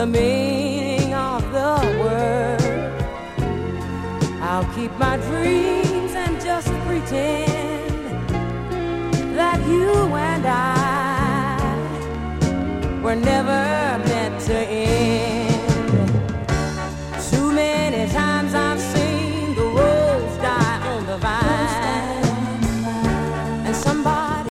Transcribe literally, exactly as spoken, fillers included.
the meaning of the word. I'll keep my dreams and just pretend that you and I were never